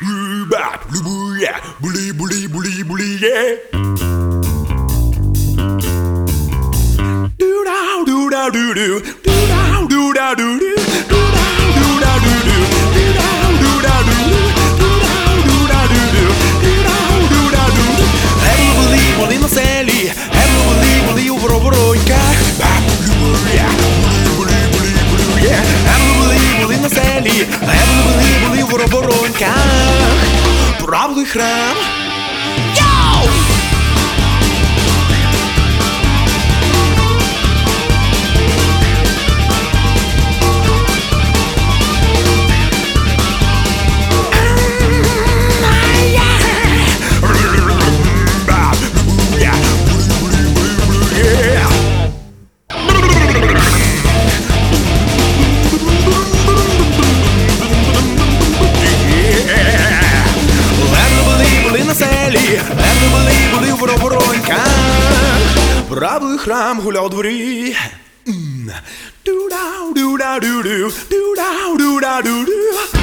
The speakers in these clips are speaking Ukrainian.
Bully, bully, bully, bully, yeah. Do da do da do do, do da do da do do, do da do da do do, do da do da do do, do da do da do do, do da do da do do. Bully, bully на селі, bully, bully у воробороньках. Bully, bully, bully, yeah. Bully, bully на селі, bully, bully у воробороньках. Правий храм. Йоу! Були в воробороньках. Правий храм гуляв у дворі. Ду-да-ду-да-ду-ду, ду-да-ду-да-ду-ду.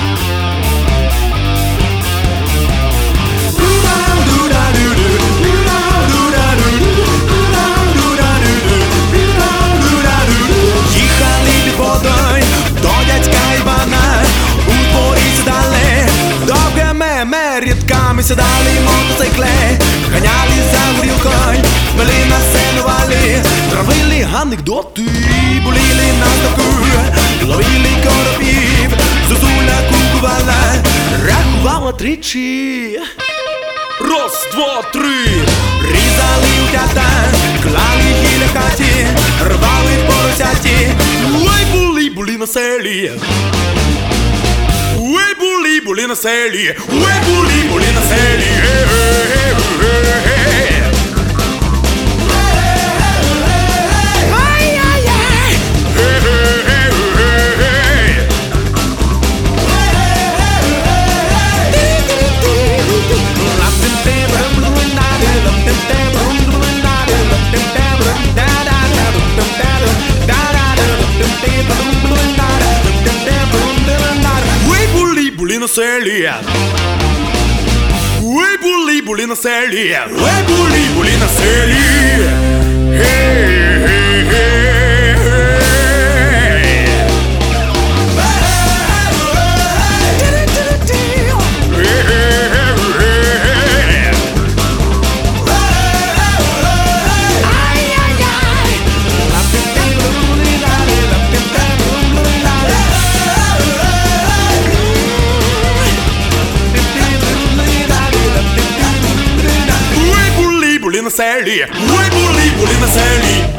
Ду-да-ду-да-ду-ду, ду-да-ду-да-ду-ду, ду-да-ду-да-ду-ду, ду-да-ду-да-ду-ду. Їхали під водою до дядька Івана. У дворі сідали довге меме, рідками сідали мотоцикли. Ганяли за горілкою, пили насенували, травили анекдоти, боліли на ставку, ловили коропів, зозуля кукувала, рахувала тричі. Раз, два, три. Різали утята, клали біля хаті, рвали поросяті. Ой, були на селі. Ой, були на селі. Ой, були на селі. Були на селі. Ой, були на селі. Ой, були на селі. Були на селі. Ой, були на селі.